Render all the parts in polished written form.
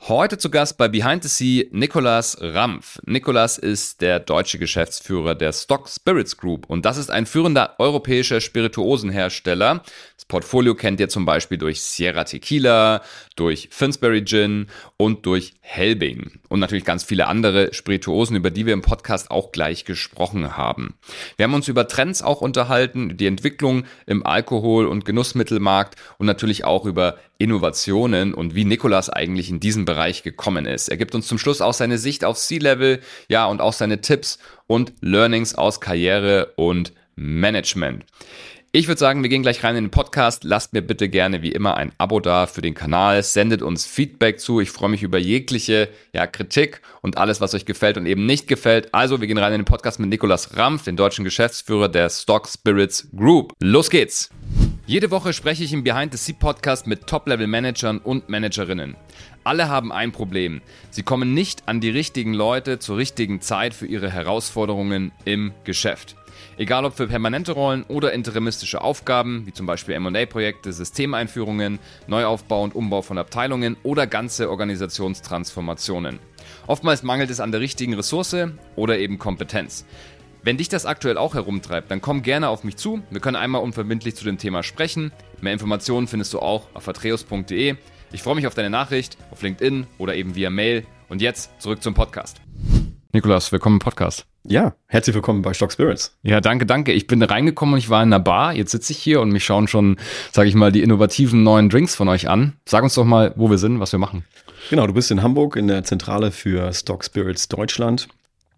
Heute zu Gast bei Behind the Sea Nicolas Rampf. Nicolas ist der deutsche Geschäftsführer der Stock Spirits Group und das ist ein führender europäischer Spirituosenhersteller. Das Portfolio kennt ihr zum Beispiel durch Sierra Tequila, durch Finsbury Gin und durch Helbing und natürlich ganz viele andere Spirituosen, über die wir im Podcast auch gleich gesprochen haben. Wir haben uns über Trends auch unterhalten, die Entwicklung im Alkohol- und Genussmittelmarkt und natürlich auch über Innovationen und wie Nicolas eigentlich in diesen Bereich gekommen ist. Er gibt uns zum Schluss auch seine Sicht auf C-Level, ja, und auch seine Tipps und Learnings aus Karriere und Management. Ich würde sagen, wir gehen gleich rein in den Podcast. Lasst mir bitte gerne wie immer ein Abo da für den Kanal. Sendet uns Feedback zu. Ich freue mich über jegliche Kritik und alles, was euch gefällt und eben nicht gefällt. Also, wir gehen rein in den Podcast mit Nicolas Rampf, den deutschen Geschäftsführer der Stock Spirits Group. Los geht's! Jede Woche spreche ich im Behind the Sea Podcast mit Top-Level-Managern und Managerinnen. Alle haben ein Problem. Sie kommen nicht an die richtigen Leute zur richtigen Zeit für ihre Herausforderungen im Geschäft. Egal ob für permanente Rollen oder interimistische Aufgaben, wie zum Beispiel M&A-Projekte, Systemeinführungen, Neuaufbau und Umbau von Abteilungen oder ganze Organisationstransformationen. Oftmals mangelt es an der richtigen Ressource oder eben Kompetenz. Wenn dich das aktuell auch herumtreibt, dann komm gerne auf mich zu. Wir können einmal unverbindlich zu dem Thema sprechen. Mehr Informationen findest du auch auf atreus.de. Ich freue mich auf deine Nachricht, auf LinkedIn oder eben via Mail. Und jetzt zurück zum Podcast. Nicolas, willkommen im Podcast. Ja, herzlich willkommen bei Stock Spirits. Ja, danke. Ich bin reingekommen und ich war in einer Bar. Jetzt sitze ich hier und mich schauen schon, sage ich mal, die innovativen neuen Drinks von euch an. Sag uns doch mal, wo wir sind, was wir machen. Genau, du bist in Hamburg in der Zentrale für Stock Spirits Deutschland.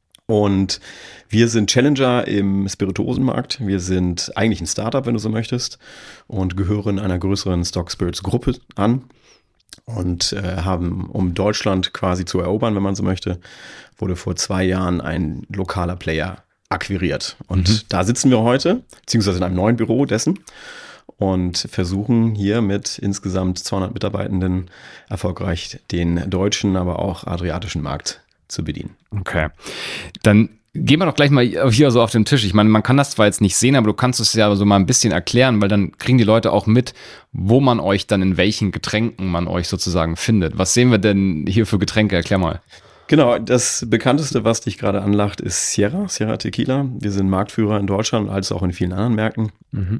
Und wir sind Challenger im Spirituosenmarkt. Wir sind eigentlich ein Startup, wenn du so möchtest, und gehören einer größeren Stock Spirits Gruppe an und haben, um Deutschland quasi zu erobern, wenn man so möchte, wurde vor 2 Jahren ein lokaler Player akquiriert. Und da sitzen wir heute, beziehungsweise in einem neuen Büro dessen, und versuchen hier mit insgesamt 200 Mitarbeitenden erfolgreich den deutschen, aber auch adriatischen Markt zu bedienen. Okay, dann gehen wir doch gleich mal hier so auf den Tisch. Ich meine, man kann das zwar jetzt nicht sehen, aber du kannst es ja so mal ein bisschen erklären, weil dann kriegen die Leute auch mit, wo man euch dann in welchen Getränken man euch sozusagen findet. Was sehen wir denn hier für Getränke? Erklär mal. Genau, das bekannteste, was dich gerade anlacht, ist Sierra Tequila. Wir sind Marktführer in Deutschland als auch in vielen anderen Märkten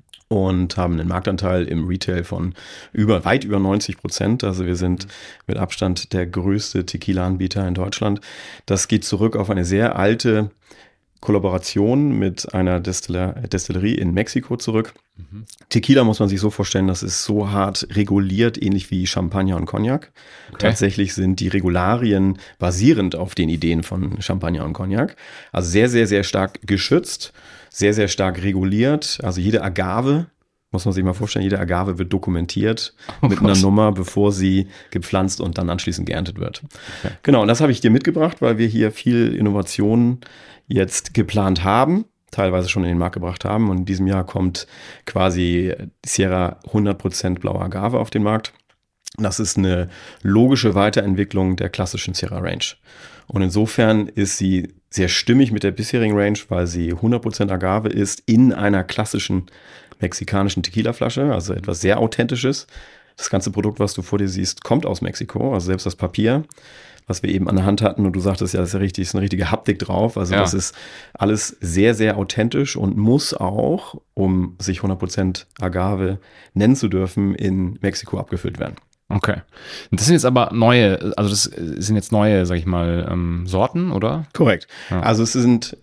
und haben einen Marktanteil im Retail von weit über 90%. Also wir sind mit Abstand der größte Tequila-Anbieter in Deutschland. Das geht zurück auf eine sehr alte Kollaboration mit einer Destillerie in Mexiko zurück. Tequila muss man sich so vorstellen, das ist so hart reguliert, ähnlich wie Champagner und Cognac. Okay. Tatsächlich sind die Regularien basierend auf den Ideen von Champagner und Cognac. Also sehr, sehr, sehr stark geschützt, sehr, sehr stark reguliert. Also jede Agave, muss man sich mal vorstellen, jede Agave wird dokumentiert mit einer Nummer, bevor sie gepflanzt und dann anschließend geerntet wird. Okay. Genau, und das habe ich dir mitgebracht, weil wir hier viel Innovationen jetzt geplant haben, teilweise schon in den Markt gebracht haben. Und in diesem Jahr kommt quasi Sierra 100% blaue Agave auf den Markt. Das ist eine logische Weiterentwicklung der klassischen Sierra Range. Und insofern ist sie sehr stimmig mit der bisherigen Range, weil sie 100% Agave ist in einer klassischen mexikanischen Tequila-Flasche, also etwas sehr Authentisches. Das ganze Produkt, was du vor dir siehst, kommt aus Mexiko, also selbst das Papier, was wir eben an der Hand hatten, und du sagtest ja, das ist ja richtig, ist eine richtige Haptik drauf. Also das ist alles sehr, sehr authentisch und muss auch, um sich 100% Agave nennen zu dürfen, in Mexiko abgefüllt werden. Okay. Das sind jetzt aber neue, also das sind jetzt neue, sag ich mal, Sorten, oder? Korrekt. Ja. Also es sind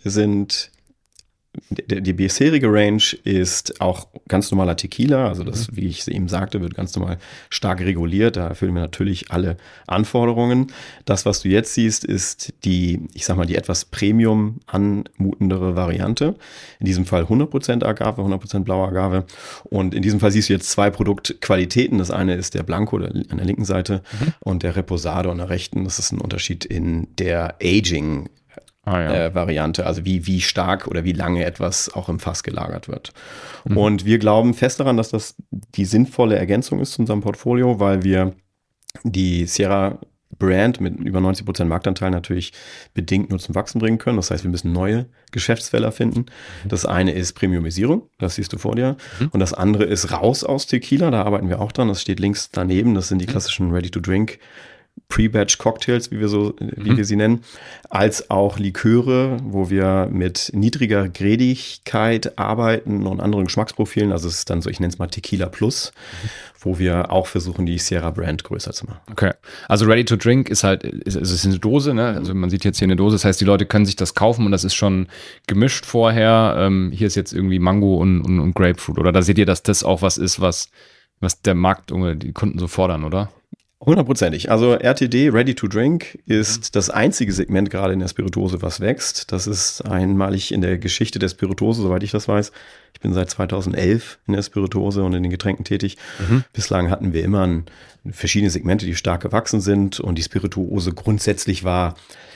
die bisherige Range ist auch ganz normaler Tequila, also das, wie ich eben sagte, wird ganz normal stark reguliert, da erfüllen wir natürlich alle Anforderungen. Das, was du jetzt siehst, ist die etwas Premium anmutendere Variante, in diesem Fall 100% Agave, 100% blaue Agave, und in diesem Fall siehst du jetzt 2 Produktqualitäten, das eine ist der Blanco an der linken Seite und der Reposado an der rechten, das ist ein Unterschied in der Aging Variante, also wie stark oder wie lange etwas auch im Fass gelagert wird. Und wir glauben fest daran, dass das die sinnvolle Ergänzung ist zu unserem Portfolio, weil wir die Sierra Brand mit über 90% Marktanteil natürlich bedingt nur zum Wachsen bringen können. Das heißt, wir müssen neue Geschäftsfelder finden. Das eine ist Premiumisierung, das siehst du vor dir. Und das andere ist raus aus Tequila, da arbeiten wir auch dran. Das steht links daneben, das sind die klassischen Ready-to-Drink Pre-Batch-Cocktails, wie wir sie nennen, als auch Liköre, wo wir mit niedriger Grädigkeit arbeiten und anderen Geschmacksprofilen. Also es ist dann so, ich nenne es mal Tequila Plus, wo wir auch versuchen, die Sierra Brand größer zu machen. Okay, also Ready to Drink ist halt, es ist eine Dose, ne? Also man sieht jetzt hier eine Dose, das heißt, die Leute können sich das kaufen und das ist schon gemischt vorher. Hier ist jetzt irgendwie Mango und Grapefruit, oder da seht ihr, dass das auch was ist, was der Markt oder die Kunden so fordern, oder? 100%. Also RTD, Ready to Drink, ist das einzige Segment gerade in der Spirituose, was wächst. Das ist einmalig in der Geschichte der Spirituose, soweit ich das weiß. Ich bin seit 2011 in der Spirituose und in den Getränken tätig. Bislang hatten wir immer verschiedene Segmente, die stark gewachsen sind, und die Spirituose grundsätzlich war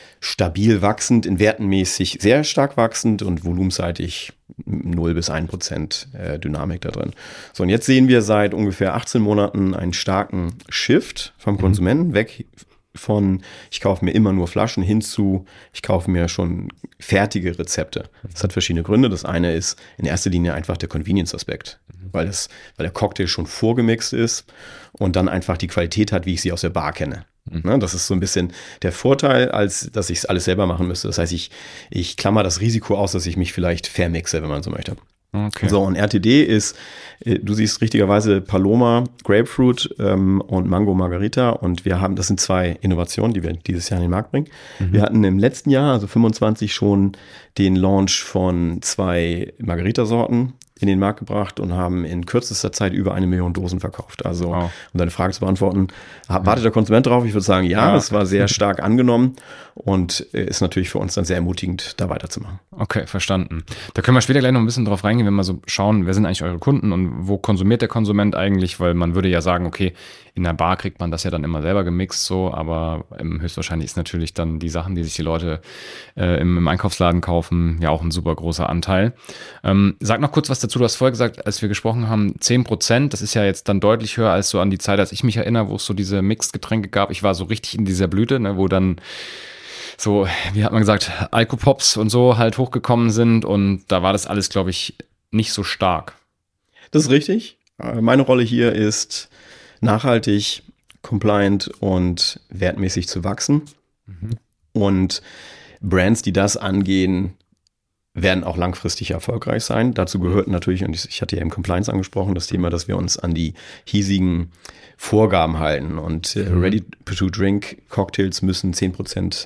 stabil wachsend, in wertenmäßig sehr stark wachsend und volumenseitig 0 bis 1% Dynamik da drin. So, und jetzt sehen wir seit ungefähr 18 Monaten einen starken Shift vom Konsumenten weg von, ich kaufe mir immer nur Flaschen, hin zu, ich kaufe mir schon fertige Rezepte. Das hat verschiedene Gründe. Das eine ist in erster Linie einfach der Convenience-Aspekt, weil der Cocktail schon vorgemixt ist und dann einfach die Qualität hat, wie ich sie aus der Bar kenne. Das ist so ein bisschen der Vorteil, als dass ich es alles selber machen müsste. Das heißt, ich klammer das Risiko aus, dass ich mich vielleicht vermixe, wenn man so möchte. Okay. So, und RTD ist, du siehst richtigerweise Paloma, Grapefruit und Mango Margarita, und das sind 2 Innovationen, die wir dieses Jahr in den Markt bringen. Wir hatten im letzten Jahr, also 25, schon den Launch von 2 Margarita-Sorten in den Markt gebracht und haben in kürzester Zeit über 1 Million Dosen verkauft. Also, um deine Frage zu beantworten, wartet der Konsument drauf? Ich würde sagen, ja, es war sehr stark angenommen und ist natürlich für uns dann sehr ermutigend, da weiterzumachen. Okay, verstanden. Da können wir später gleich noch ein bisschen drauf reingehen, wenn wir so schauen, wer sind eigentlich eure Kunden und wo konsumiert der Konsument eigentlich, weil man würde ja sagen, okay, in der Bar kriegt man das ja dann immer selber gemixt so, aber höchstwahrscheinlich ist natürlich dann die Sachen, die sich die Leute im Einkaufsladen kaufen, ja auch ein super großer Anteil. Sag noch kurz was dazu, du hast vorher gesagt, als wir gesprochen haben, 10%, das ist ja jetzt dann deutlich höher als so an die Zeit, als ich mich erinnere, wo es so diese Mixed-Getränke gab. Ich war so richtig in dieser Blüte, ne, wo dann so, wie hat man gesagt, Alkopops und so halt hochgekommen sind, und da war das alles, glaube ich, nicht so stark. Das ist richtig. Meine Rolle hier ist, nachhaltig, compliant und wertmäßig zu wachsen. Und Brands, die das angehen, werden auch langfristig erfolgreich sein. Dazu gehört natürlich, und ich hatte ja eben Compliance angesprochen, das Thema, dass wir uns an die hiesigen Vorgaben halten. Und Ready-to-Drink-Cocktails müssen 10%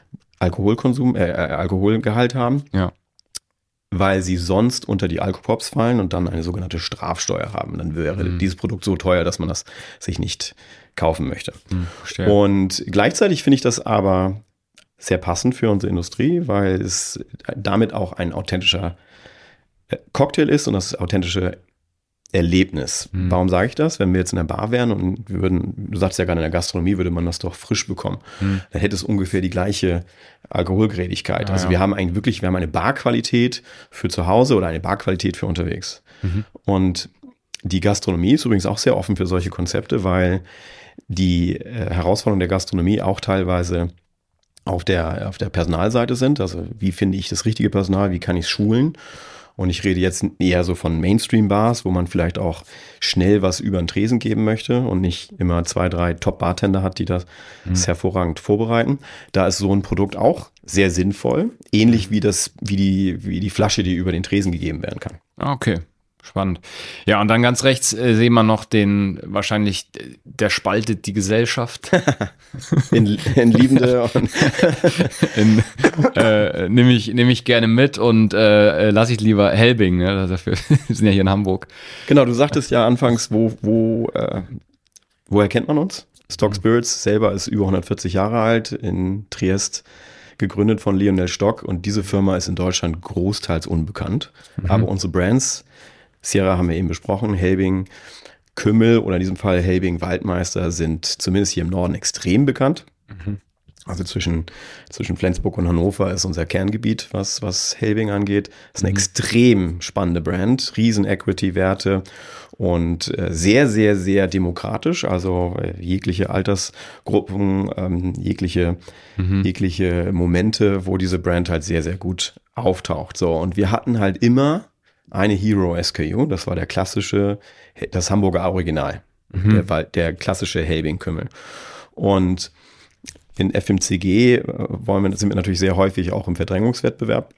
Alkoholgehalt haben. Ja. Weil sie sonst unter die Alkopops fallen und dann eine sogenannte Strafsteuer haben. Dann wäre dieses Produkt so teuer, dass man das sich nicht kaufen möchte. Und gleichzeitig finde ich das aber sehr passend für unsere Industrie, weil es damit auch ein authentischer Cocktail ist und das authentische Erlebnis. Warum sage ich das? Wenn wir jetzt in der Bar wären und du sagst ja gerade, in der Gastronomie würde man das doch frisch bekommen, dann hätte es ungefähr die gleiche Alkoholgrädigkeit. Also wir haben eine Barqualität für zu Hause oder eine Barqualität für unterwegs. Und die Gastronomie ist übrigens auch sehr offen für solche Konzepte, weil die Herausforderungen der Gastronomie auch teilweise auf der Personalseite sind. Also wie finde ich das richtige Personal, wie kann ich es schulen? Und ich rede jetzt eher so von Mainstream-Bars, wo man vielleicht auch schnell was über den Tresen geben möchte und nicht immer 2, 3 Top-Bartender hat, die das hervorragend vorbereiten. Da ist so ein Produkt auch sehr sinnvoll, ähnlich wie die Flasche, die über den Tresen gegeben werden kann. Okay. Spannend. Ja, und dann ganz rechts sehen wir noch der spaltet die Gesellschaft. in Liebende. Nehme ich gerne mit und lasse ich lieber Helbing. Ne? Dafür, wir sind ja hier in Hamburg. Genau, du sagtest ja anfangs, woher kennt man uns? Stock Spirits selber ist über 140 Jahre alt, in Triest gegründet von Lionel Stock, und diese Firma ist in Deutschland großteils unbekannt. Aber unsere Brands, Sierra haben wir eben besprochen, Helbing, Kümmel oder in diesem Fall Helbing Waldmeister, sind zumindest hier im Norden extrem bekannt. Also zwischen Flensburg und Hannover ist unser Kerngebiet, was Helbing angeht. Das ist eine extrem spannende Brand, riesen Equity-Werte und sehr, sehr, sehr demokratisch. Also jegliche Altersgruppen, jegliche Momente, wo diese Brand halt sehr, sehr gut auftaucht. So, und wir hatten halt immer eine Hero-SKU, das war das Hamburger Original, der klassische Helbing-Kümmel. Und In FMCG sind wir natürlich sehr häufig auch im Verdrängungswettbewerb.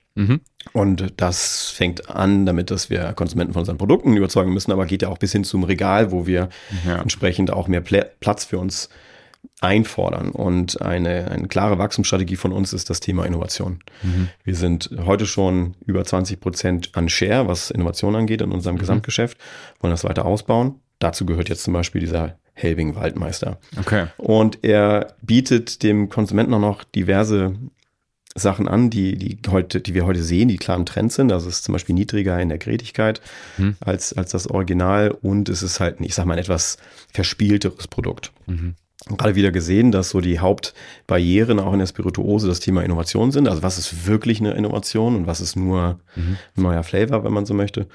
Und das fängt an damit, dass wir Konsumenten von unseren Produkten überzeugen müssen, aber geht ja auch bis hin zum Regal, wo wir entsprechend auch mehr Platz für uns einfordern. Und eine klare Wachstumsstrategie von uns ist das Thema Innovation. Wir sind heute schon über 20% an Share, was Innovation angeht in unserem Gesamtgeschäft, wollen das weiter ausbauen. Dazu gehört jetzt zum Beispiel dieser Helbing Waldmeister. Okay. Und er bietet dem Konsumenten auch noch diverse Sachen an, die wir heute sehen, die klar im Trend sind. Also es ist zum Beispiel niedriger in der Grätigkeit als das Original und es ist halt, ich sag mal, ein etwas verspielteres Produkt. Gerade wieder gesehen, dass so die Hauptbarrieren auch in der Spirituose das Thema Innovation sind. Also was ist wirklich eine Innovation und was ist nur ein neuer Flavor, wenn man so möchte.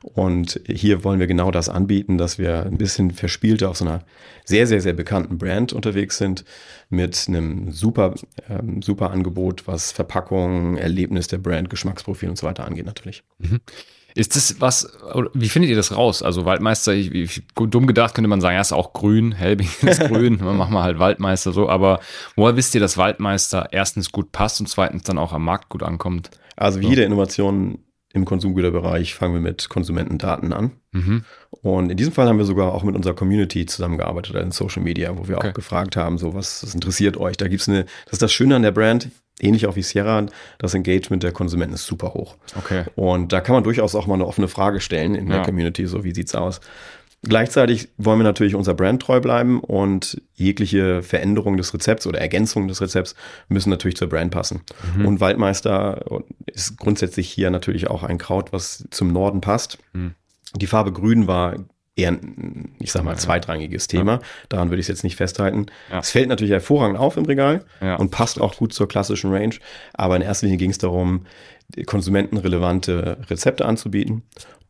Und hier wollen wir genau das anbieten, dass wir ein bisschen verspielter auf so einer sehr, sehr, sehr bekannten Brand unterwegs sind mit einem super Angebot, was Verpackung, Erlebnis der Brand, Geschmacksprofil und so weiter angeht natürlich. Ist das was, wie findet ihr das raus? Also Waldmeister, dumm gedacht könnte man sagen, ja, ist auch grün, Helbing ist grün, machen wir halt Waldmeister so, aber woher wisst ihr, dass Waldmeister erstens gut passt und zweitens dann auch am Markt gut ankommt? Also wie jede Innovation im Konsumgüterbereich fangen wir mit Konsumentendaten an. Und in diesem Fall haben wir sogar auch mit unserer Community zusammengearbeitet in Social Media, wo wir auch gefragt haben, so was interessiert euch? Da gibt's das ist das Schöne an der Brand, ähnlich auch wie Sierra, das Engagement der Konsumenten ist super hoch. Okay. Und da kann man durchaus auch mal eine offene Frage stellen in der Community, so wie sieht's aus? Gleichzeitig wollen wir natürlich unserer Brand treu bleiben und jegliche Veränderung des Rezepts oder Ergänzung des Rezepts müssen natürlich zur Brand passen. Und Waldmeister ist grundsätzlich hier natürlich auch ein Kraut, was zum Norden passt. Die Farbe Grün war eher, ich sag mal, zweitrangiges Thema. Daran würde ich es jetzt nicht festhalten. Es fällt natürlich hervorragend auf im Regal und passt auch gut zur klassischen Range. Aber in erster Linie ging es darum, konsumentenrelevante Rezepte anzubieten.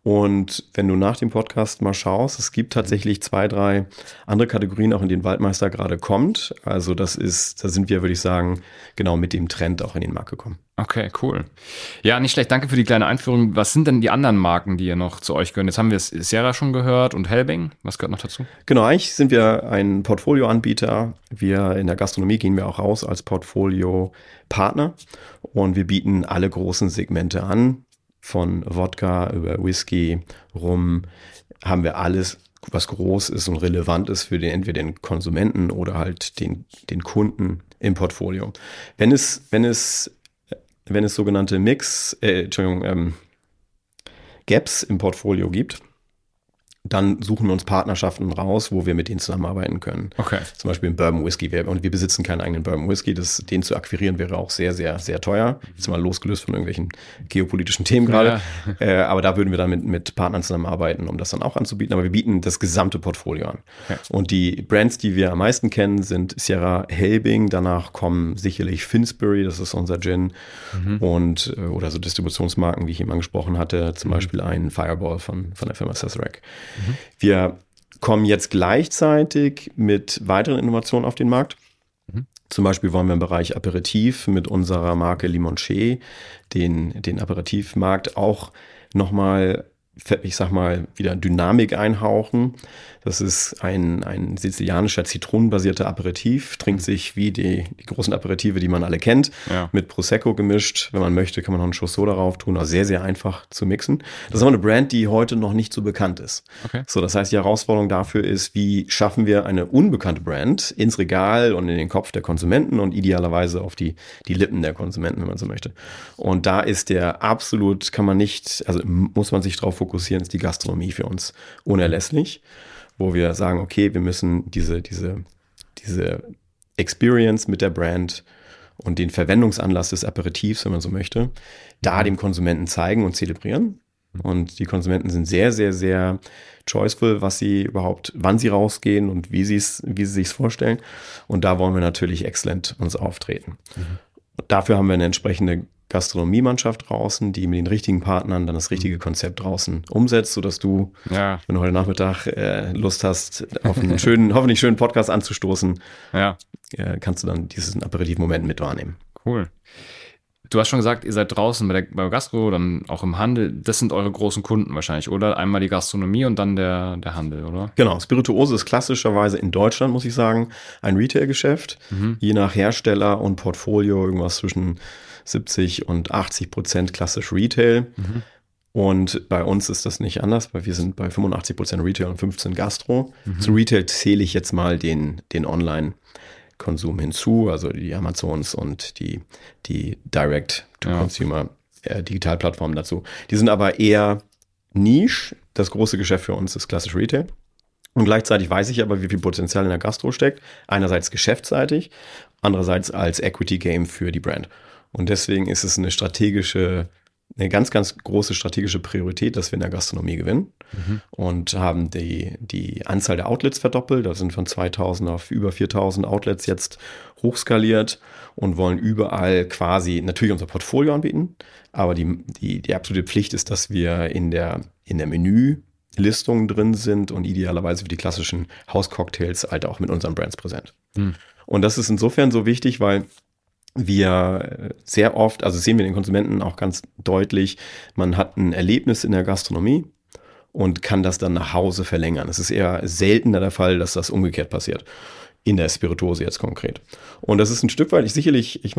Und wenn du nach dem Podcast mal schaust, es gibt tatsächlich 2, 3 andere Kategorien, auch in denen Waldmeister gerade kommt. Also da sind wir, würde ich sagen, genau mit dem Trend auch in den Markt gekommen. Okay, cool. Ja, nicht schlecht. Danke für die kleine Einführung. Was sind denn die anderen Marken, die ihr noch zu euch gehören? Jetzt haben wir Sierra schon gehört und Helbing. Was gehört noch dazu? Genau, eigentlich sind wir ein Portfolioanbieter. Wir in der Gastronomie gehen wir auch raus als Portfolio-Partner und wir bieten alle großen Segmente an. Von Wodka über Whisky, Rum, haben wir alles, was groß ist und relevant ist für entweder den Konsumenten oder halt den Kunden im Portfolio. Wenn es sogenannte Gaps im Portfolio gibt, dann suchen wir uns Partnerschaften raus, wo wir mit denen zusammenarbeiten können. Okay. Zum Beispiel im Bourbon Whisky. Und wir besitzen keinen eigenen Bourbon Whisky. Den zu akquirieren wäre auch sehr, sehr, sehr teuer. Jetzt mal losgelöst von irgendwelchen geopolitischen Themen gerade. Aber da würden wir dann mit Partnern zusammenarbeiten, um das dann auch anzubieten. Aber wir bieten das gesamte Portfolio an. Okay. Und die Brands, die wir am meisten kennen, sind Sierra, Helbing. Danach kommen sicherlich Finsbury, das ist unser Gin. Und oder so Distributionsmarken, wie ich eben angesprochen hatte. Zum Beispiel ein Fireball von der Firma Sazerac. Wir kommen jetzt gleichzeitig mit weiteren Innovationen auf den Markt. Zum Beispiel wollen wir im Bereich Aperitif mit unserer Marke Limoncello den Aperitivmarkt auch nochmal, ich sag mal, wieder Dynamik einhauchen. Das ist ein sizilianischer zitronenbasierter Aperitif, trinkt sich wie die großen Aperitive, die man alle kennt, mit Prosecco gemischt. Wenn man möchte, kann man noch einen Schuss Soda drauf tun, also sehr, sehr einfach zu mixen. Das ist aber eine Brand, die heute noch nicht so bekannt ist. Okay. So, das heißt, die Herausforderung dafür ist, wie schaffen wir eine unbekannte Brand ins Regal und in den Kopf der Konsumenten und idealerweise auf die Lippen der Konsumenten, wenn man so möchte. Und da ist muss man sich darauf fokussieren, ist die Gastronomie für uns unerlässlich, wo wir sagen, okay, wir müssen diese Experience mit der Brand und den Verwendungsanlass des Aperitifs, wenn man so möchte, da dem Konsumenten zeigen und zelebrieren. Und die Konsumenten sind sehr, sehr, sehr choiceful, wann sie rausgehen und wie sie sich vorstellen. Und da wollen wir natürlich exzellent uns auftreten. Und dafür haben wir eine entsprechende Gastronomiemannschaft draußen, die mit den richtigen Partnern dann das richtige Konzept draußen umsetzt, sodass du, wenn du heute Nachmittag Lust hast, auf einen hoffentlich schönen Podcast anzustoßen, kannst du dann diesen Aperitivmoment mit wahrnehmen. Cool. Du hast schon gesagt, ihr seid draußen bei Gastro, dann auch im Handel. Das sind eure großen Kunden wahrscheinlich, oder? Einmal die Gastronomie und dann der Handel, oder? Genau, Spirituose ist klassischerweise in Deutschland, muss ich sagen, ein Retail-Geschäft. Je nach Hersteller und Portfolio irgendwas zwischen 70% und 80% klassisch Retail. Und bei uns ist das nicht anders, weil wir sind bei 85% Retail und 15% Gastro. Zu Retail zähle ich jetzt mal den Online-Konsum hinzu, also die Amazons und die Direct-to-Consumer Digitalplattformen dazu. Die sind aber eher Niche. Das große Geschäft für uns ist klassisch Retail. Und gleichzeitig weiß ich aber, wie viel Potenzial in der Gastro steckt. Einerseits geschäftsseitig, andererseits als Equity-Game für die Brand. Und deswegen ist es eine ganz, ganz große strategische Priorität, dass wir in der Gastronomie gewinnen und haben die Anzahl der Outlets verdoppelt. Da sind von 2000 auf über 4000 Outlets jetzt hochskaliert und wollen überall quasi natürlich unser Portfolio anbieten. Aber die absolute Pflicht ist, dass wir in der Menülistung drin sind und idealerweise für die klassischen Hauscocktails halt auch mit unseren Brands präsent. Und das ist insofern so wichtig, weil wir sehr oft, also sehen wir den Konsumenten auch ganz deutlich, man hat ein Erlebnis in der Gastronomie und kann das dann nach Hause verlängern. Es ist eher seltener der Fall, dass das umgekehrt passiert. In der Spirituose jetzt konkret. Und das ist ein Stück weit, ich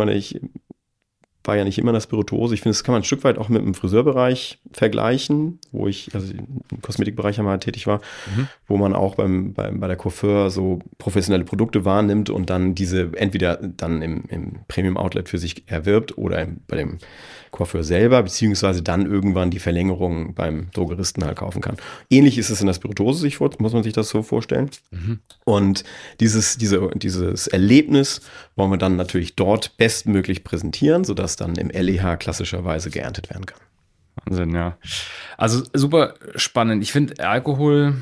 war ja nicht immer in der Spirituose. Ich finde, das kann man ein Stück weit auch mit dem Friseurbereich vergleichen, wo ich im Kosmetikbereich einmal tätig war, wo man auch bei der Coiffeur so professionelle Produkte wahrnimmt und dann diese entweder dann im Premium-Outlet für sich erwirbt oder bei dem Coiffeur selber, beziehungsweise dann irgendwann die Verlängerung beim Drogeristen halt kaufen kann. Ähnlich ist es in der Spirituose, muss man sich das so vorstellen. Und dieses Erlebnis wollen wir dann natürlich dort bestmöglich präsentieren, sodass dann im LEH klassischerweise geerntet werden kann. Wahnsinn, ja. Also super spannend. Ich finde Alkohol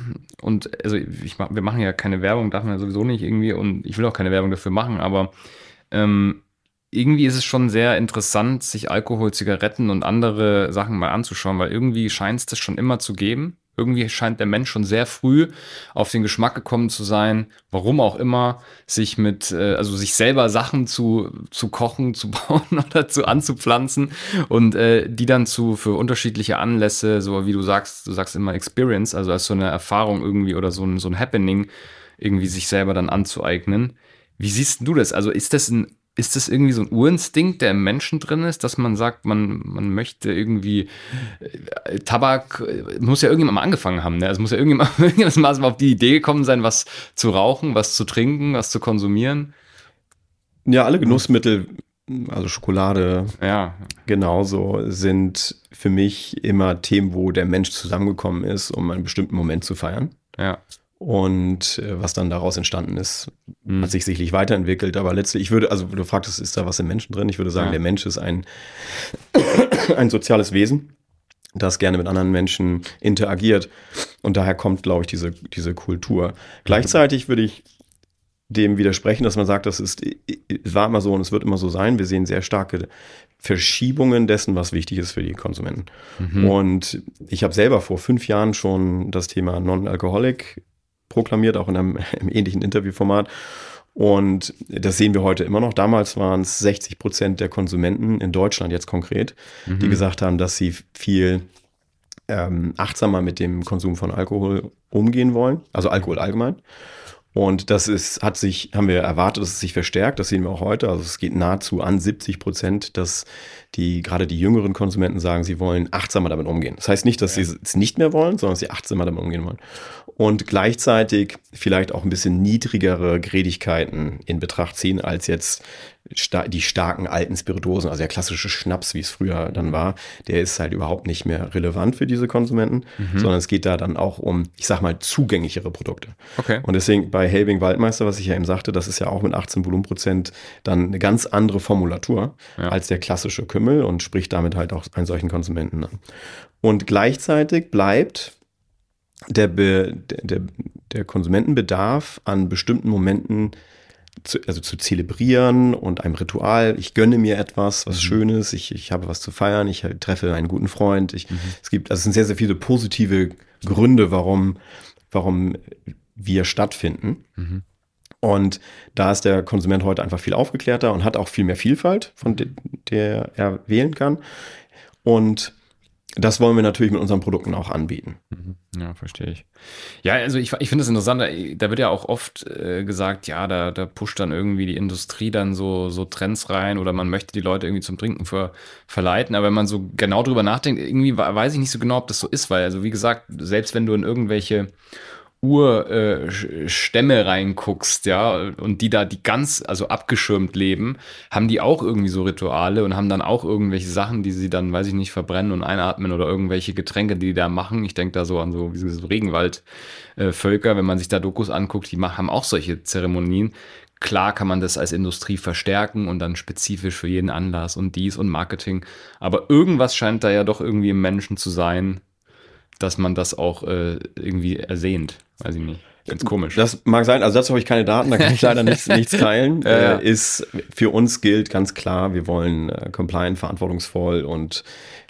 wir machen ja keine Werbung, darf man ja sowieso nicht irgendwie und ich will auch keine Werbung dafür machen, aber irgendwie ist es schon sehr interessant, sich Alkohol, Zigaretten und andere Sachen mal anzuschauen, weil irgendwie scheint es das schon immer zu geben. Irgendwie scheint der Mensch schon sehr früh auf den Geschmack gekommen zu sein, warum auch immer, sich selber Sachen zu kochen, zu bauen oder anzupflanzen und die dann für unterschiedliche Anlässe, so wie du sagst immer Experience, also als so eine Erfahrung irgendwie oder so ein Happening irgendwie sich selber dann anzueignen. Wie siehst du das? Also ist das irgendwie so ein Urinstinkt, der im Menschen drin ist, dass man sagt, man möchte irgendwie Tabak, muss ja irgendjemand mal angefangen haben, ne? Also muss ja irgendjemand mal auf die Idee gekommen sein, was zu rauchen, was zu trinken, was zu konsumieren. Ja, alle Genussmittel, also Schokolade, ja, genauso, sind für mich immer Themen, wo der Mensch zusammengekommen ist, um einen bestimmten Moment zu feiern. Ja. Und was dann daraus entstanden ist, hat sich sicherlich weiterentwickelt. Aber letztlich, du fragtest, ist da was im Menschen drin? Ich würde sagen, der Mensch ist ein soziales Wesen, das gerne mit anderen Menschen interagiert. Und daher kommt, glaube ich, diese Kultur. Gleichzeitig würde ich dem widersprechen, dass man sagt, es war immer so und es wird immer so sein. Wir sehen sehr starke Verschiebungen dessen, was wichtig ist für die Konsumenten. Und ich habe selber vor 5 Jahren schon das Thema Non-Alcoholic proklamiert, auch in einem ähnlichen Interviewformat. Und das sehen wir heute immer noch. Damals waren es 60% der Konsumenten in Deutschland jetzt konkret, die gesagt haben, dass sie viel achtsamer mit dem Konsum von Alkohol umgehen wollen, also Alkohol allgemein. Und haben wir erwartet, dass es sich verstärkt. Das sehen wir auch heute. Also es geht nahezu an 70%, dass gerade die jüngeren Konsumenten sagen, sie wollen achtsamer damit umgehen. Das heißt nicht, dass sie es nicht mehr wollen, sondern dass sie achtsamer damit umgehen wollen. Und gleichzeitig vielleicht auch ein bisschen niedrigere Gradigkeiten in Betracht ziehen, als jetzt die starken alten Spirituosen, also der klassische Schnaps, wie es früher dann war, der ist halt überhaupt nicht mehr relevant für diese Konsumenten, sondern es geht da dann auch um, ich sag mal, zugänglichere Produkte. Okay. Und deswegen bei Helbing Waldmeister, was ich ja eben sagte, das ist ja auch mit 18 Volumenprozent dann eine ganz andere Formulatur als der klassische Kümmel und spricht damit halt auch einen solchen Konsumenten an. Und gleichzeitig bleibt der Konsumentenbedarf an bestimmten Momenten zu zelebrieren und einem Ritual. Ich gönne mir etwas, was Schönes, ich habe was zu feiern, ich treffe einen guten Freund. Es sind sehr, sehr viele positive Gründe, warum wir stattfinden. Und da ist der Konsument heute einfach viel aufgeklärter und hat auch viel mehr Vielfalt von der er wählen kann. Und das wollen wir natürlich mit unseren Produkten auch anbieten. Ja, verstehe ich. Ja, also ich finde es interessant, da wird ja auch oft gesagt, ja, da pusht dann irgendwie die Industrie dann so Trends rein oder man möchte die Leute irgendwie zum Trinken verleiten. Aber wenn man so genau drüber nachdenkt, irgendwie weiß ich nicht so genau, ob das so ist, weil, also wie gesagt, selbst wenn du in irgendwelche Urstämme reinguckst, ja, und die da also abgeschirmt leben, haben die auch irgendwie so Rituale und haben dann auch irgendwelche Sachen, die sie dann, weiß ich nicht, verbrennen und einatmen oder irgendwelche Getränke, die da machen. Ich denke da so an so, wie so Regenwaldvölker, wenn man sich da Dokus anguckt, haben auch solche Zeremonien. Klar kann man das als Industrie verstärken und dann spezifisch für jeden Anlass und dies und Marketing. Aber irgendwas scheint da ja doch irgendwie im Menschen zu sein, dass man das auch irgendwie ersehnt. Weiß ich nicht. Ganz komisch. Das mag sein, also dazu habe ich keine Daten, da kann ich leider nichts teilen. Ist für uns gilt ganz klar, wir wollen compliant, verantwortungsvoll und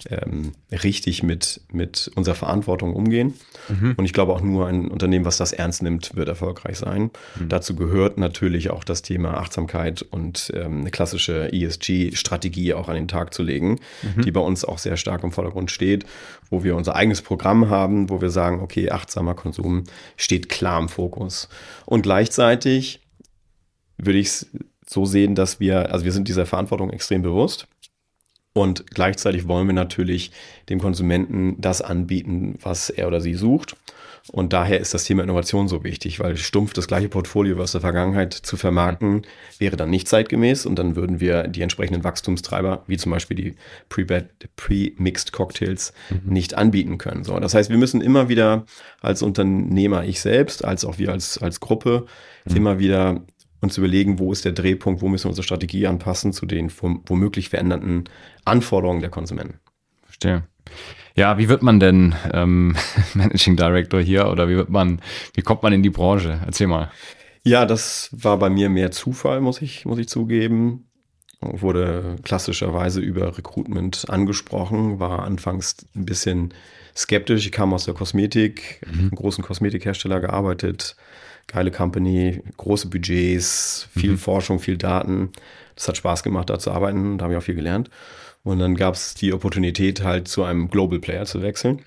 richtig mit unserer Verantwortung umgehen. Und ich glaube auch nur ein Unternehmen, was das ernst nimmt, wird erfolgreich sein. Dazu gehört natürlich auch das Thema Achtsamkeit und eine klassische ESG-Strategie auch an den Tag zu legen, die bei uns auch sehr stark im Vordergrund steht, wo wir unser eigenes Programm haben, wo wir sagen, okay, achtsamer Konsum steht klar im Fokus. Und gleichzeitig würde ich es so sehen, dass wir sind dieser Verantwortung extrem bewusst. Und gleichzeitig wollen wir natürlich dem Konsumenten das anbieten, was er oder sie sucht. Und daher ist das Thema Innovation so wichtig, weil stumpf das gleiche Portfolio aus der Vergangenheit zu vermarkten, wäre dann nicht zeitgemäß. Und dann würden wir die entsprechenden Wachstumstreiber, wie zum Beispiel die Pre-Mixed Cocktails, nicht anbieten können. So, das heißt, wir müssen immer wieder als Unternehmer, ich selbst, als auch wir als Gruppe, immer wieder uns überlegen, wo ist der Drehpunkt, wo müssen wir unsere Strategie anpassen zu den womöglich veränderten Anforderungen der Konsumenten. Verstehe. Ja, wie wird man denn Managing Director hier oder wie kommt man in die Branche? Erzähl mal. Ja, das war bei mir mehr Zufall, muss ich zugeben. Wurde klassischerweise über Recruitment angesprochen, war anfangs ein bisschen skeptisch. Ich kam aus der Kosmetik, einen großen Kosmetikhersteller gearbeitet, geile Company, große Budgets, viel Forschung, viel Daten. Das hat Spaß gemacht, da zu arbeiten, da habe ich auch viel gelernt. Und dann gab es die Opportunität, halt zu einem Global Player zu wechseln.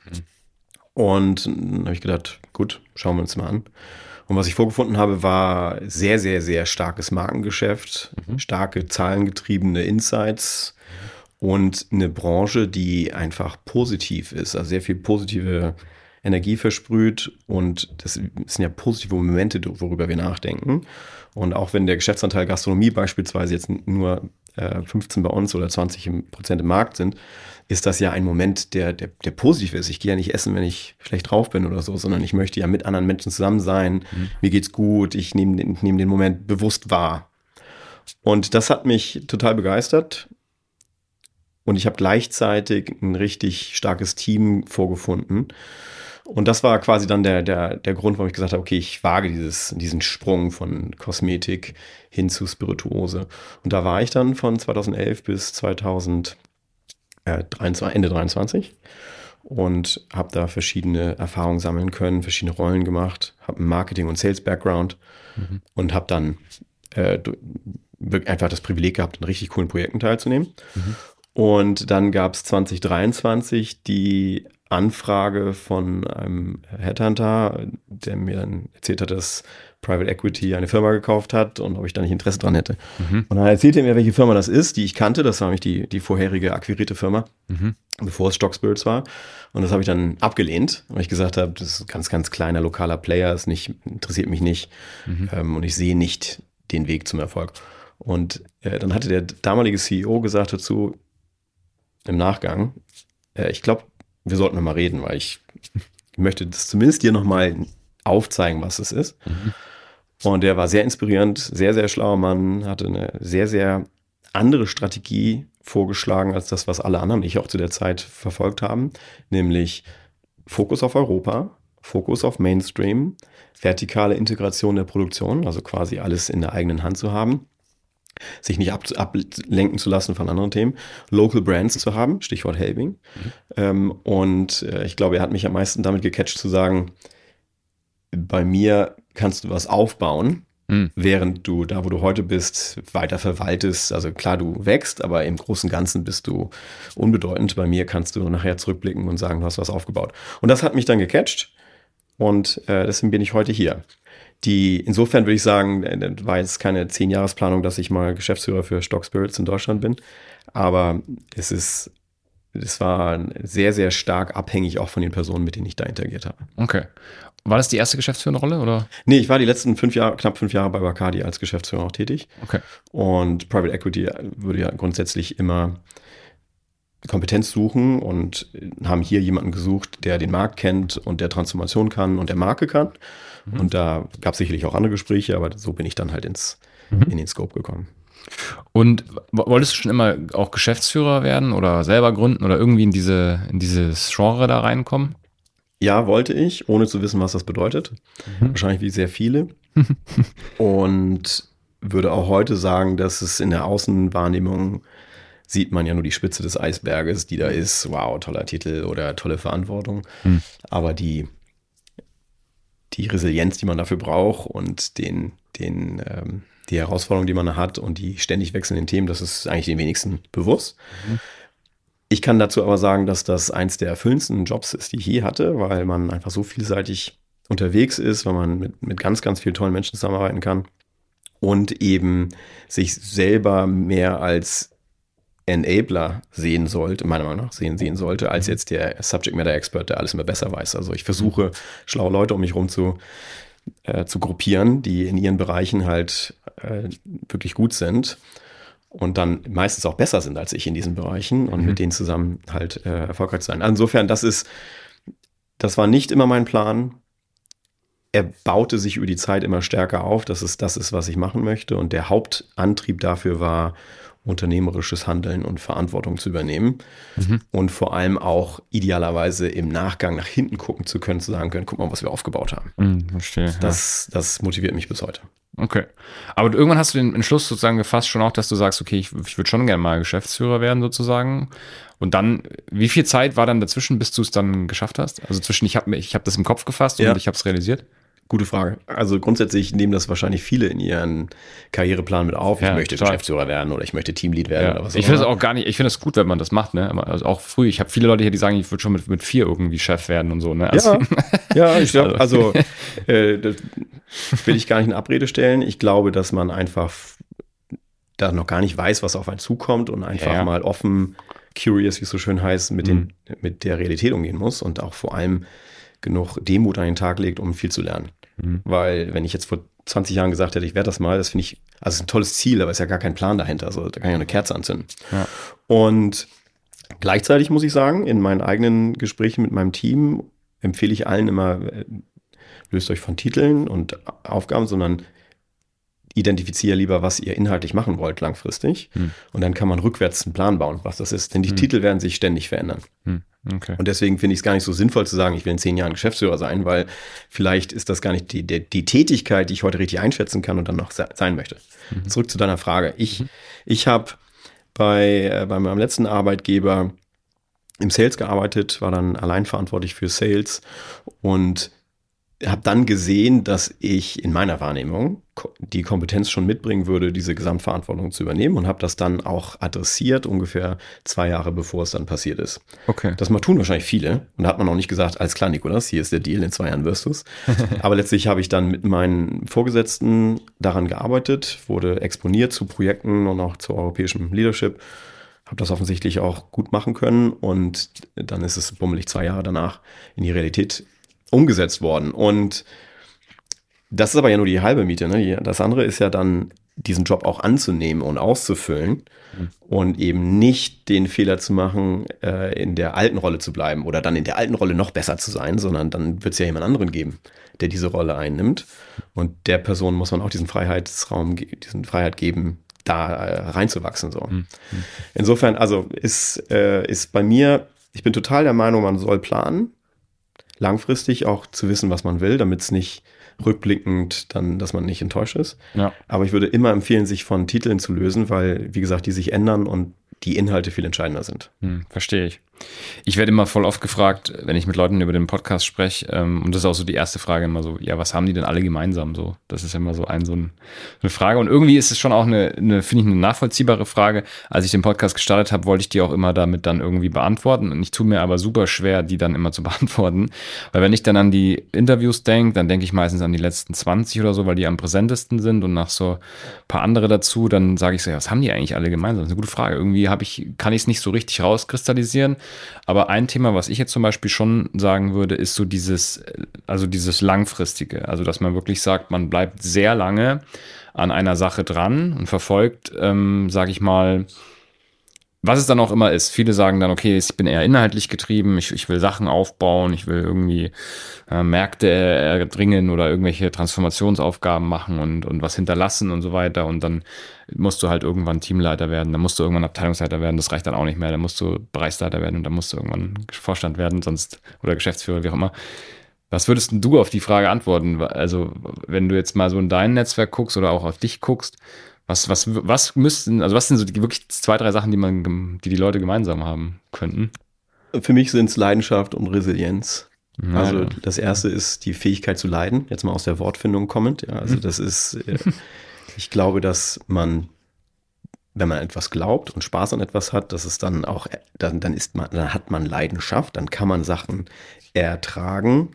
Und dann habe ich gedacht, gut, schauen wir uns mal an. Und was ich vorgefunden habe, war sehr, sehr, sehr starkes Markengeschäft, starke zahlengetriebene Insights und eine Branche, die einfach positiv ist, also sehr viel positive Energie versprüht. Und das sind ja positive Momente, worüber wir nachdenken. Und auch wenn der Geschäftsanteil Gastronomie beispielsweise jetzt nur 15 bei uns oder 20% im Markt sind, ist das ja ein Moment, der positiv ist. Ich gehe ja nicht essen, wenn ich schlecht drauf bin oder so, sondern ich möchte ja mit anderen Menschen zusammen sein. Mir geht's gut, ich nehme den Moment bewusst wahr. Und das hat mich total begeistert. Und ich habe gleichzeitig ein richtig starkes Team vorgefunden. Und das war quasi dann der Grund, warum ich gesagt habe, okay, ich wage diesen Sprung von Kosmetik hin zu Spirituose. Und da war ich dann von 2011 bis Ende 23 und habe da verschiedene Erfahrungen sammeln können, verschiedene Rollen gemacht, habe einen Marketing- und Sales-Background und habe dann einfach das Privileg gehabt, in richtig coolen Projekten teilzunehmen. Und dann gab es 2023 die Anfrage von einem Headhunter, der mir dann erzählt hat, dass Private Equity eine Firma gekauft hat und ob ich da nicht Interesse dran hätte. Und dann erzählte er mir, welche Firma das ist, die ich kannte. Das war nämlich die vorherige akquirierte Firma, bevor es Stock Spirits war. Und das habe ich dann abgelehnt, weil ich gesagt habe, das ist ein ganz, ganz kleiner lokaler Player, interessiert mich nicht und ich sehe nicht den Weg zum Erfolg. Und dann hatte der damalige CEO gesagt dazu im Nachgang, ich glaube, wir sollten mal reden, weil ich möchte das zumindest dir nochmal aufzeigen, was es ist. Und der war sehr inspirierend, sehr, sehr schlauer Mann, hatte eine sehr, sehr andere Strategie vorgeschlagen als das, was alle anderen, ich auch zu der Zeit verfolgt haben, nämlich Fokus auf Europa, Fokus auf Mainstream, vertikale Integration der Produktion, also quasi alles in der eigenen Hand zu haben, sich nicht ablenken zu lassen von anderen Themen, Local Brands zu haben, Stichwort Helbing. Und ich glaube, er hat mich am meisten damit gecatcht zu sagen, bei mir kannst du was aufbauen, während du da, wo du heute bist, weiter verwaltest. Also klar, du wächst, aber im Großen und Ganzen bist du unbedeutend. Bei mir kannst du nachher zurückblicken und sagen, du hast was aufgebaut. Und das hat mich dann gecatcht und deswegen bin ich heute hier. Insofern würde ich sagen, das war jetzt keine 10-Jahres-Planung, dass ich mal Geschäftsführer für Stock Spirits in Deutschland bin, aber es war sehr, sehr stark abhängig auch von den Personen, mit denen ich da interagiert habe. Okay. War das die erste geschäftsführende Rolle, oder? Nee, ich war die letzten knapp 5 Jahre bei Bacardi als Geschäftsführer auch tätig. Okay. Und Private Equity würde ja grundsätzlich immer Kompetenz suchen und haben hier jemanden gesucht, der den Markt kennt und der Transformation kann und der Marke kann. Und da gab es sicherlich auch andere Gespräche, aber so bin ich dann halt in den Scope gekommen. Und wolltest du schon immer auch Geschäftsführer werden oder selber gründen oder irgendwie in dieses Genre da reinkommen? Ja, wollte ich, ohne zu wissen, was das bedeutet. Wahrscheinlich wie sehr viele. Und würde auch heute sagen, dass es in der Außenwahrnehmung sieht man ja nur die Spitze des Eisberges, die da ist. Wow, toller Titel oder tolle Verantwortung. Aber die Resilienz, die man dafür braucht und die Herausforderungen, die man hat und die ständig wechselnden Themen, das ist eigentlich den wenigsten bewusst. Ich kann dazu aber sagen, dass das eins der erfüllendsten Jobs ist, die ich je hatte, weil man einfach so vielseitig unterwegs ist, weil man mit ganz, ganz vielen tollen Menschen zusammenarbeiten kann und eben sich selber mehr als Enabler sehen sollte, meiner Meinung nach sehen sollte, als jetzt der Subject Matter Expert, der alles immer besser weiß. Also ich versuche, schlaue Leute um mich herum zu gruppieren, die in ihren Bereichen halt wirklich gut sind und dann meistens auch besser sind als ich in diesen Bereichen und mit denen zusammen halt erfolgreich sein. Insofern, das war nicht immer mein Plan. Er baute sich über die Zeit immer stärker auf, dass es das ist, was ich machen möchte. Und der Hauptantrieb dafür war, unternehmerisches Handeln und Verantwortung zu übernehmen und vor allem auch idealerweise im Nachgang nach hinten gucken zu können, zu sagen können, guck mal, was wir aufgebaut haben. Verstehe. Das motiviert mich bis heute. Okay. Aber irgendwann hast du den Entschluss sozusagen gefasst schon auch, dass du sagst, okay, ich würde schon gerne mal Geschäftsführer werden sozusagen. Und dann, wie viel Zeit war dann dazwischen, bis du es dann geschafft hast? Also zwischen, ich hab das im Kopf gefasst und ich habe es realisiert? Gute Frage. Also grundsätzlich nehmen das wahrscheinlich viele in ihren Karriereplan mit auf. Ich möchte Geschäftsführer werden oder ich möchte Teamlead werden oder was auch immer. Ich finde es auch gar nicht, ich finde es gut, wenn man das macht, ne? Also auch früh. Ich habe viele Leute hier, die sagen, ich würde schon mit 4 irgendwie Chef werden und so, ne? Also, ja, ich glaube, das will ich gar nicht in Abrede stellen. Ich glaube, dass man einfach da noch gar nicht weiß, was auf einen zukommt und einfach mal offen, curious, wie es so schön heißt, mit der Realität umgehen muss und auch vor allem genug Demut an den Tag legt, um viel zu lernen. Weil wenn ich jetzt vor 20 Jahren gesagt hätte, ich werde das mal, das finde ich, also es ist ein tolles Ziel, aber es ist ja gar kein Plan dahinter. Also da kann ich ja eine Kerze anzünden. Ja. Und gleichzeitig muss ich sagen, in meinen eigenen Gesprächen mit meinem Team empfehle ich allen immer, löst euch von Titeln und Aufgaben, sondern identifiziere lieber, was ihr inhaltlich machen wollt langfristig. Und dann kann man rückwärts einen Plan bauen, was das ist. Denn die Titel werden sich ständig verändern. Okay. Und deswegen finde ich es gar nicht so sinnvoll zu sagen, ich will in 10 Jahren Geschäftsführer sein, weil vielleicht ist das gar nicht die Tätigkeit, die ich heute richtig einschätzen kann und dann noch sein möchte. Zurück zu deiner Frage. Ich habe bei meinem letzten Arbeitgeber im Sales gearbeitet, war dann allein verantwortlich für Sales und habe dann gesehen, dass ich in meiner Wahrnehmung die Kompetenz schon mitbringen würde, diese Gesamtverantwortung zu übernehmen und habe das dann auch adressiert, ungefähr 2 Jahre bevor es dann passiert ist. Okay. Das tun wahrscheinlich viele und da hat man auch nicht gesagt, alles klar, Nikolas, hier ist der Deal, in 2 Jahren wirst du es. Aber letztlich habe ich dann mit meinen Vorgesetzten daran gearbeitet, wurde exponiert zu Projekten und auch zu europäischem Leadership, habe das offensichtlich auch gut machen können und dann ist es bummelig 2 Jahre danach in die Realität umgesetzt worden. Und das ist aber ja nur die halbe Miete. Ne? Das andere ist ja dann, diesen Job auch anzunehmen und auszufüllen und eben nicht den Fehler zu machen, in der alten Rolle zu bleiben oder dann in der alten Rolle noch besser zu sein, sondern dann wird es ja jemand anderen geben, der diese Rolle einnimmt. Und der Person muss man auch diesen Freiheit geben, da reinzuwachsen. So. Insofern, also ist bei mir, ich bin total der Meinung, man soll planen, langfristig auch zu wissen, was man will, damit es nicht rückblickend dann, dass man nicht enttäuscht ist. Ja. Aber ich würde immer empfehlen, sich von Titeln zu lösen, weil, wie gesagt, die sich ändern und die Inhalte viel entscheidender sind. Verstehe ich. Ich werde immer voll oft gefragt, wenn ich mit Leuten über den Podcast spreche, und das ist auch so die erste Frage immer so, ja, was haben die denn alle gemeinsam so? Das ist immer so eine Frage und irgendwie ist es schon auch finde ich, eine nachvollziehbare Frage. Als ich den Podcast gestartet habe, wollte ich die auch immer damit dann irgendwie beantworten und ich tue mir aber super schwer, die dann immer zu beantworten, weil wenn ich dann an die Interviews denke, dann denke ich meistens an die letzten 20 oder so, weil die am präsentesten sind und nach so ein paar andere dazu, dann sage ich so, ja, was haben die eigentlich alle gemeinsam? Das ist eine gute Frage. Irgendwie kann ich es nicht so richtig rauskristallisieren. Aber ein Thema, was ich jetzt zum Beispiel schon sagen würde, ist so dieses Langfristige. Also, dass man wirklich sagt, man bleibt sehr lange an einer Sache dran und verfolgt, sage ich mal, was es dann auch immer ist. Viele sagen dann, okay, ich bin eher inhaltlich getrieben, ich will Sachen aufbauen, ich will irgendwie Märkte erdringen oder irgendwelche Transformationsaufgaben machen und was hinterlassen und so weiter. Und dann musst du halt irgendwann Teamleiter werden, dann musst du irgendwann Abteilungsleiter werden, das reicht dann auch nicht mehr, dann musst du Bereichsleiter werden und dann musst du irgendwann Vorstand werden, sonst oder Geschäftsführer, wie auch immer. Was würdest denn du auf die Frage antworten? Also, wenn du jetzt mal so in dein Netzwerk guckst oder auch auf dich guckst, was sind so wirklich 2, 3 Sachen, die Leute gemeinsam haben könnten? Für mich sind es Leidenschaft und Resilienz. Ja, Also ja. das erste ist die Fähigkeit zu leiden, jetzt mal aus der Wortfindung kommend. Ja, also das ist, ich glaube, dass man, wenn man etwas glaubt und Spaß an etwas hat, dass es dann auch, dann hat man Leidenschaft, dann kann man Sachen ertragen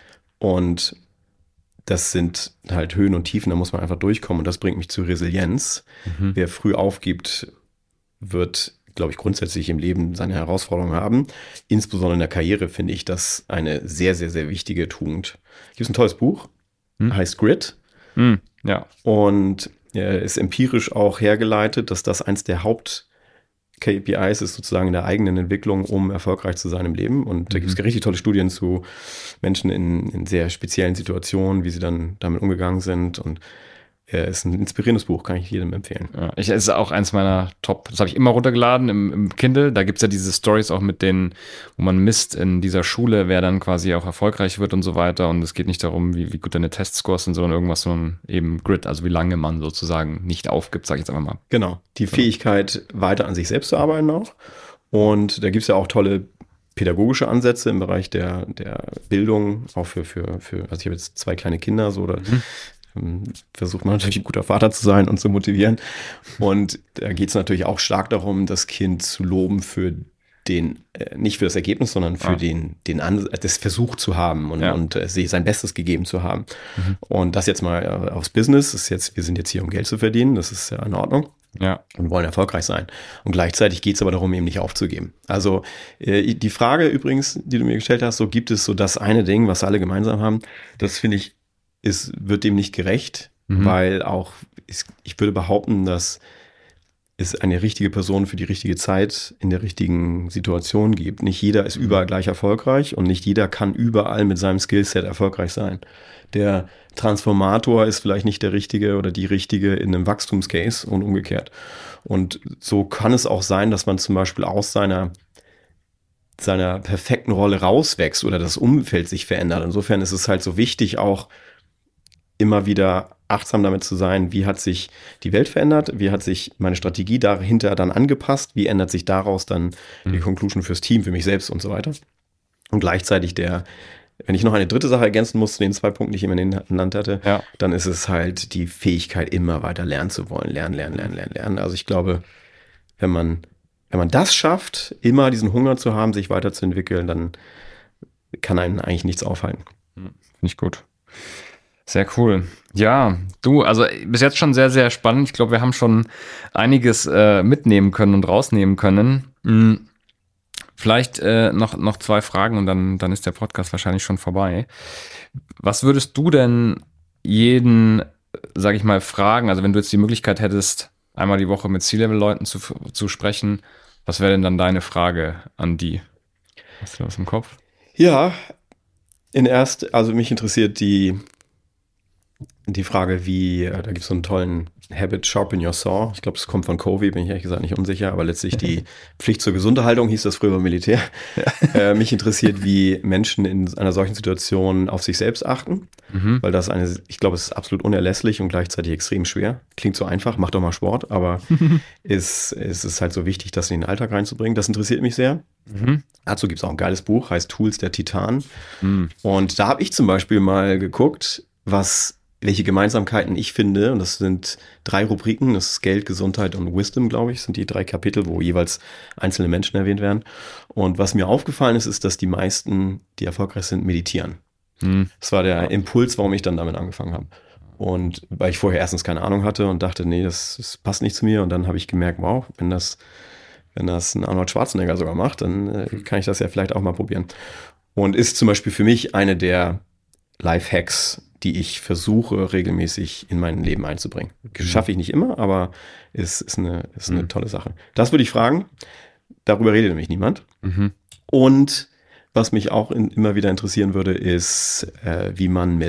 und das sind halt Höhen und Tiefen, da muss man einfach durchkommen und das bringt mich zu Resilienz. Mhm. Wer früh aufgibt, wird, glaube ich, grundsätzlich im Leben seine Herausforderungen haben. Insbesondere in der Karriere finde ich das eine sehr, sehr, sehr wichtige Tugend. Hier ist ein tolles Buch, heißt Grit Ja. und ist empirisch auch hergeleitet, dass das eins der Haupt-KPIs ist sozusagen in der eigenen Entwicklung, um erfolgreich zu sein im Leben. Und da gibt es richtig tolle Studien zu Menschen in sehr speziellen Situationen, wie sie dann damit umgegangen sind. Und ist ein inspirierendes Buch, kann ich jedem empfehlen. Ja, es ist auch eins meiner Top, das habe ich immer runtergeladen im Kindle. Da gibt's ja diese Stories auch mit denen, wo man misst in dieser Schule, wer dann quasi auch erfolgreich wird und so weiter. Und es geht nicht darum, wie gut deine Testscores sind, sondern irgendwas, sondern eben Grit, also wie lange man sozusagen nicht aufgibt, sage ich jetzt einfach mal. Genau, die Fähigkeit, weiter an sich selbst zu arbeiten auch. Und da gibt's ja auch tolle pädagogische Ansätze im Bereich der Bildung, auch für also ich habe jetzt 2 kleine Kinder, so, oder versucht man natürlich ein guter Vater zu sein und zu motivieren. Und da geht es natürlich auch stark darum, das Kind zu loben für nicht für das Ergebnis, sondern für das Versuch zu haben und sein Bestes gegeben zu haben. Und das jetzt mal aufs Business, wir sind jetzt hier, um Geld zu verdienen, das ist ja in Ordnung. Ja. Und wollen erfolgreich sein. Und gleichzeitig geht es aber darum, eben nicht aufzugeben. Also die Frage übrigens, die du mir gestellt hast, so gibt es so das eine Ding, was alle gemeinsam haben, das finde ich, wird dem nicht gerecht, weil auch, ich würde behaupten, dass es eine richtige Person für die richtige Zeit in der richtigen Situation gibt. Nicht jeder ist überall gleich erfolgreich und nicht jeder kann überall mit seinem Skillset erfolgreich sein. Der Transformator ist vielleicht nicht der richtige oder die richtige in einem Wachstumscase und umgekehrt. Und so kann es auch sein, dass man zum Beispiel aus seiner perfekten Rolle rauswächst oder das Umfeld sich verändert. Insofern ist es halt so wichtig, auch immer wieder achtsam damit zu sein, wie hat sich die Welt verändert, wie hat sich meine Strategie dahinter dann angepasst, wie ändert sich daraus dann die Conclusion fürs Team, für mich selbst und so weiter. Und gleichzeitig wenn ich noch eine dritte Sache ergänzen muss zu den 2 Punkten, die ich immer genannt hatte, dann ist es halt die Fähigkeit, immer weiter lernen zu wollen. Lernen. Also ich glaube, wenn man das schafft, immer diesen Hunger zu haben, sich weiterzuentwickeln, dann kann einen eigentlich nichts aufhalten. Finde ich gut. Sehr cool. Ja, also bis jetzt schon sehr, sehr spannend. Ich glaube, wir haben schon einiges mitnehmen können und rausnehmen können. Vielleicht noch 2 Fragen und dann ist der Podcast wahrscheinlich schon vorbei. Was würdest du denn jeden, sage ich mal, fragen? Also wenn du jetzt die Möglichkeit hättest, einmal die Woche mit C-Level-Leuten zu sprechen, was wäre denn dann deine Frage an die? Hast du was im Kopf? Ja, also mich interessiert die Frage, da gibt es so einen tollen Habit, Sharpen Your Saw. Ich glaube, das kommt von Covey, bin ich ehrlich gesagt nicht unsicher, aber letztlich die Pflicht zur Gesunderhaltung, hieß das früher beim Militär. Mich interessiert, wie Menschen in einer solchen Situation auf sich selbst achten, weil ich glaube, es ist absolut unerlässlich und gleichzeitig extrem schwer. Klingt so einfach, mach doch mal Sport, aber es ist halt so wichtig, das in den Alltag reinzubringen. Das interessiert mich sehr. Dazu gibt es auch ein geiles Buch, heißt Tools der Titan. Und da habe ich zum Beispiel mal geguckt, welche Gemeinsamkeiten ich finde, und das sind 3 Rubriken, das ist Geld, Gesundheit und Wisdom, glaube ich, sind die 3 Kapitel, wo jeweils einzelne Menschen erwähnt werden. Und was mir aufgefallen ist, dass die meisten, die erfolgreich sind, meditieren. Das war der Impuls, warum ich dann damit angefangen habe. Und weil ich vorher erstens keine Ahnung hatte und dachte, nee, das passt nicht zu mir. Und dann habe ich gemerkt, wow, wenn das ein Arnold Schwarzenegger sogar macht, dann kann ich das ja vielleicht auch mal probieren. Und ist zum Beispiel für mich eine der Lifehacks, die ich versuche regelmäßig in mein Leben einzubringen. Schaffe ich nicht immer, aber ist eine tolle Sache. Das würde ich fragen. Darüber redet nämlich niemand. Und was mich auch immer wieder interessieren würde, ist, wie man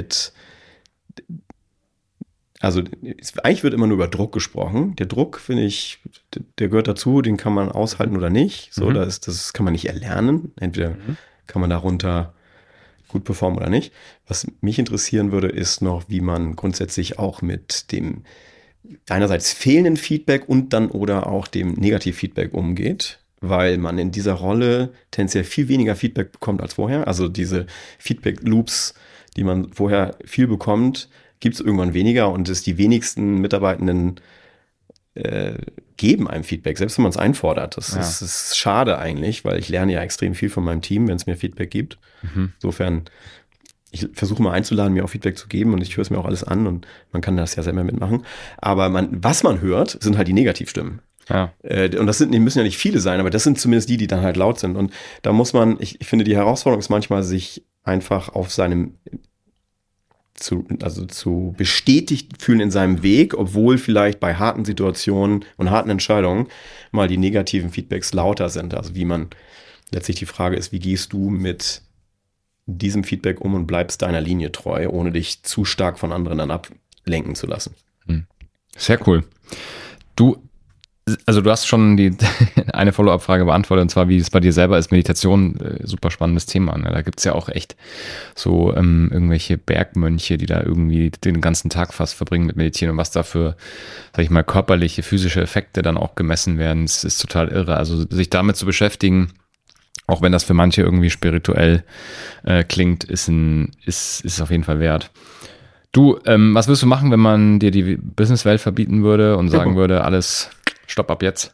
eigentlich wird immer nur über Druck gesprochen. Der Druck, finde ich, der gehört dazu, den kann man aushalten oder nicht. So, das kann man nicht erlernen. Entweder kann man darunter gut performen oder nicht. Was mich interessieren würde, ist noch, wie man grundsätzlich auch mit dem einerseits fehlenden Feedback und dann oder auch dem Negativfeedback umgeht, weil man in dieser Rolle tendenziell viel weniger Feedback bekommt als vorher. Also diese Feedback-Loops, die man vorher viel bekommt, gibt es irgendwann weniger und die wenigsten Mitarbeitenden geben einem Feedback, selbst wenn man es einfordert. Das ist schade eigentlich, weil ich lerne ja extrem viel von meinem Team, wenn es mir Feedback gibt. Insofern, ich versuche mal einzuladen, mir auch Feedback zu geben und ich höre es mir auch alles an und man kann das ja selber mitmachen. Aber was man hört, sind halt die Negativstimmen. Ja. Und die müssen ja nicht viele sein, aber das sind zumindest die dann halt laut sind. Und da muss man, ich finde, die Herausforderung ist manchmal, sich einfach auf seinem zu bestätigt fühlen in seinem Weg, obwohl vielleicht bei harten Situationen und harten Entscheidungen mal die negativen Feedbacks lauter sind. Also letztlich die Frage ist, wie gehst du mit diesem Feedback um und bleibst deiner Linie treu, ohne dich zu stark von anderen dann ablenken zu lassen. Sehr cool. Du hast schon eine Follow-up-Frage beantwortet, und zwar, wie es bei dir selber ist. Meditation, super spannendes Thema. Ne? Da gibt's ja auch echt so irgendwelche Bergmönche, die da irgendwie den ganzen Tag fast verbringen mit Meditieren und was da für, sag ich mal, körperliche, physische Effekte dann auch gemessen werden. Das ist total irre. Also sich damit zu beschäftigen, auch wenn das für manche irgendwie spirituell klingt, ist auf jeden Fall wert. Du, was würdest du machen, wenn man dir die Businesswelt verbieten würde und sagen würde, alles Stopp ab jetzt?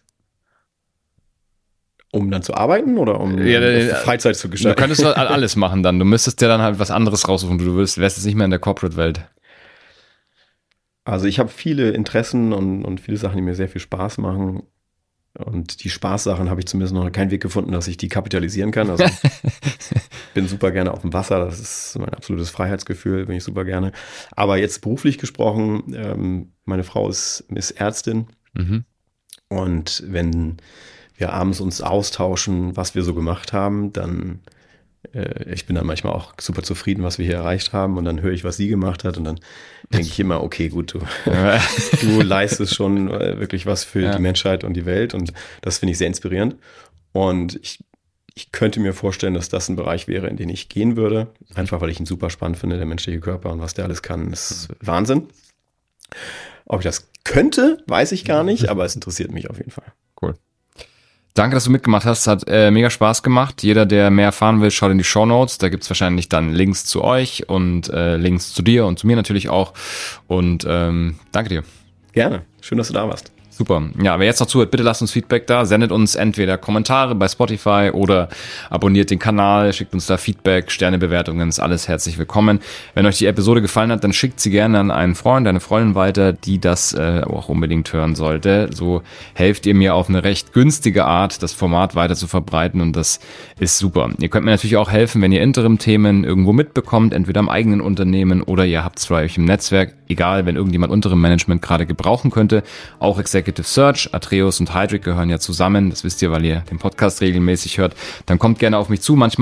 Um dann zu arbeiten oder um Freizeit zu gestalten? Du könntest alles machen dann. Du müsstest dir dann halt was anderes raussuchen. Du wärst jetzt nicht mehr in der Corporate-Welt. Also ich habe viele Interessen und viele Sachen, die mir sehr viel Spaß machen. Und die Spaßsachen habe ich zumindest noch keinen Weg gefunden, dass ich die kapitalisieren kann. Also ich bin super gerne auf dem Wasser. Das ist mein absolutes Freiheitsgefühl, bin ich super gerne. Aber jetzt beruflich gesprochen, meine Frau ist Ärztin. Und wenn wir abends uns austauschen, was wir so gemacht haben, dann ich bin dann manchmal auch super zufrieden, was wir hier erreicht haben. Und dann höre ich, was sie gemacht hat. Und dann denke ich immer, okay, gut, du leistest schon wirklich was für die Menschheit und die Welt. Und das finde ich sehr inspirierend. Und ich könnte mir vorstellen, dass das ein Bereich wäre, in den ich gehen würde. Einfach, weil ich ihn super spannend finde, der menschliche Körper und was der alles kann, ist Wahnsinn. Ob ich das könnte, weiß ich gar nicht, aber es interessiert mich auf jeden Fall. Cool. Danke, dass du mitgemacht hast. Hat mega Spaß gemacht. Jeder, der mehr erfahren will, schaut in die Shownotes. Da gibt's wahrscheinlich dann Links zu euch und Links zu dir und zu mir natürlich auch. Und danke dir. Gerne. Schön, dass du da warst. Super. Ja, wer jetzt noch zuhört, bitte lasst uns Feedback da. Sendet uns entweder Kommentare bei Spotify oder abonniert den Kanal, schickt uns da Feedback, Sternebewertungen, ist alles herzlich willkommen. Wenn euch die Episode gefallen hat, dann schickt sie gerne an einen Freund, eine Freundin weiter, die das auch unbedingt hören sollte. So helft ihr mir auf eine recht günstige Art, das Format weiter zu verbreiten und das ist super. Ihr könnt mir natürlich auch helfen, wenn ihr Interim-Themen irgendwo mitbekommt, entweder am eigenen Unternehmen oder ihr habt es bei euch im Netzwerk. Egal, wenn irgendjemand unterem Management gerade gebrauchen könnte, auch Executive Search, Atreus und Heidrick gehören ja zusammen, das wisst ihr, weil ihr den Podcast regelmäßig hört, dann kommt gerne auf mich zu. Manchmal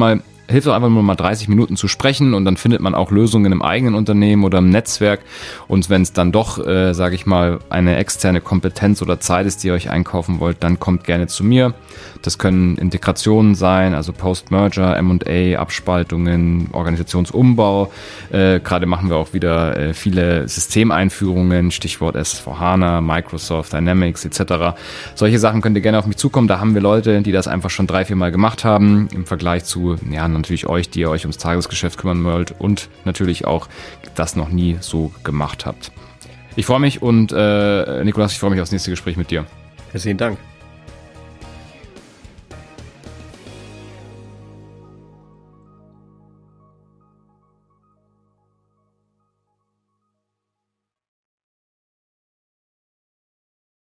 hilft auch einfach nur mal 30 Minuten zu sprechen und dann findet man auch Lösungen im eigenen Unternehmen oder im Netzwerk. Und wenn es dann doch, sage ich mal, eine externe Kompetenz oder Zeit ist, die ihr euch einkaufen wollt, dann kommt gerne zu mir. Das können Integrationen sein, also Post-Merger, M&A, Abspaltungen, Organisationsumbau. Gerade machen wir auch wieder viele Systemeinführungen, Stichwort S4HANA, Microsoft, Dynamics etc. Solche Sachen könnt ihr gerne auf mich zukommen. Da haben wir Leute, die das einfach schon 3-4 Mal gemacht haben, im Vergleich zu, ja, natürlich euch, die ihr euch ums Tagesgeschäft kümmern wollt und natürlich auch das noch nie so gemacht habt. Ich freue mich und Nikolas, ich freue mich aufs nächste Gespräch mit dir. Herzlichen Dank.